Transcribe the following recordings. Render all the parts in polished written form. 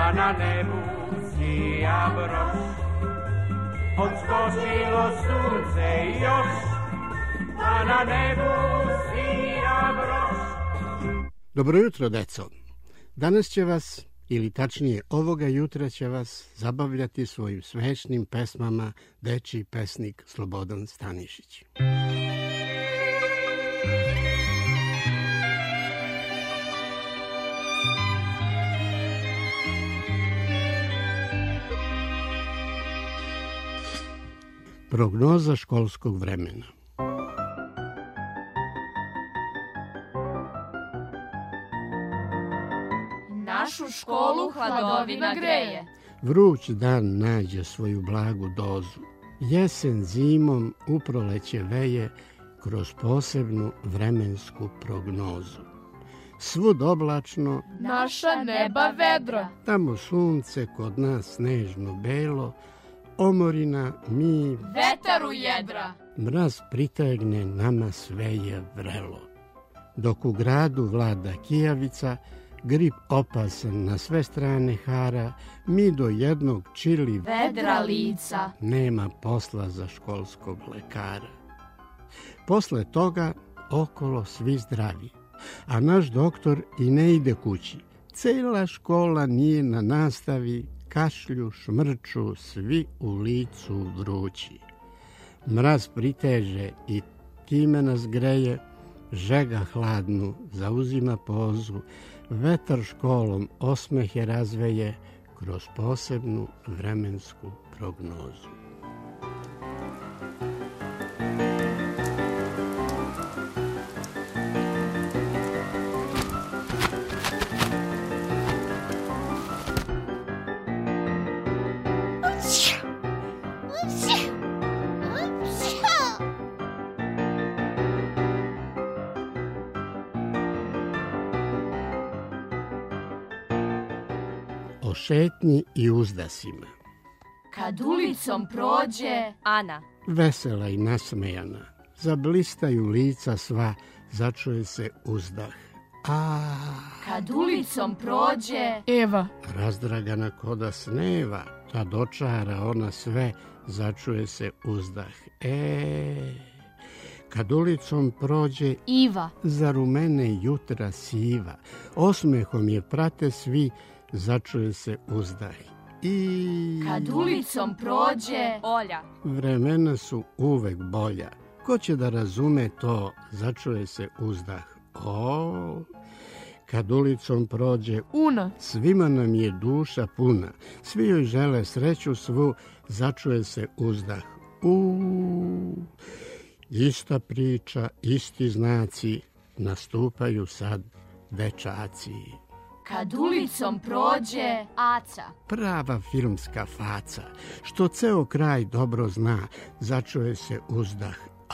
pa na nebu sija broš. Odskočilo sunce još, pa na nebu sija broš. Dobro jutro, deco. Danas će vas, ili tačnije ovoga jutra će vas zabavljati svojim smešnim pesmama dečiji pesnik Slobodan Stanišić. Prognoza školskog vremena. Našu školu hladovina greje. Vruć dan nađe svoju blagu dozu. Jesen zimom u proleće veje kroz posebnu vremensku prognozu. Svud oblačno, Naša neba vedra. tamo sunce, kod nas snežno belo, omorina mi, Vetar u jedra. mraz pritegne, nama sve je vrelo. Dok u gradu vlada kijavica, grip opasan na sve strane hara, mi do jednog čili Vedra lica. nema posla za školskog lekara. Posle toga okolo svi zdravi, a naš doktor i ne ide kući. Cela škola nije na nastavi, kašlju, šmrču, svi u licu vrući. Mraz priteže i time nas greje, žega hladnu zauzima pozu, vetar školom osmehe razveje kroz posebnu vremensku prognozu. O šetnji i uzdasima. Kad ulicom prođe Ana. Vesela i nasmejana, zablistaju lica sva, začuje se uzdah. A Kad ulicom prođe Eva. razdragana koda sneva, ta dočara ona sve, začuje se uzdah. Kad ulicom prođe Iva. za rumene jutra siva, osmehom je prate svi, začuje se uzdah. I Kad ulicom prođe Olja. vremena su uvek bolja. Ko će da razume to, začuje se uzdah. Kad ulicom prođe Una. svima nam je duša puna, svi joj žele sreću svu, začuje se uzdah. Ista priča, isti znaci, nastupaju sad dečaci. Kad ulicom prođe Aca. Prava filmska faca, što ceo kraj dobro zna, začuje se uzdah.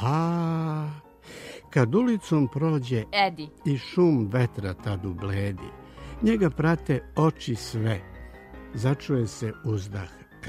Kad ulicom prođe Edi. i šum vetra tad ubledi, njega prate oči sve, začuje se uzdah.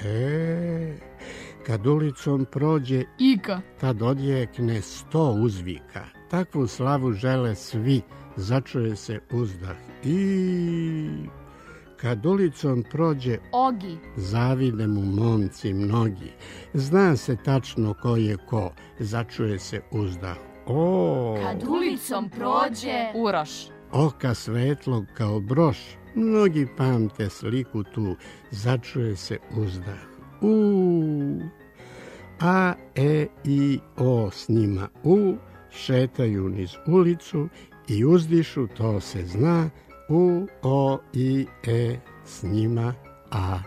Kad ulicom prođe Ika. tad odjekne 100 uzvika, takvu slavu žele svi, začuje se uzdah. I kad ulicom prođe Ogi. zavide mu momci mnogi, zna se tačno ko je ko, začuje se uzdah. Kad ulicom prođe Uroš. Oka svetlog kao broš, mnogi pamte sliku tu, začuje se uzdah. A, E, I, O s njima šetaju niz ulicu i uzdišu, to se zna, U, O, I, E s njima A.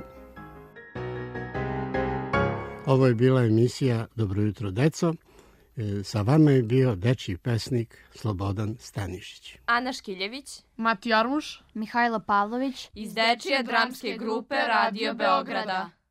Ovo je bila emisija Dobro jutro, deco. Sa vama je bio dečiji pesnik Slobodan Stanišić. Ana Škiljević. Mati Jarmuš. Mihajlo Pavlović Iz dečije dramske grupe Radio Beograda.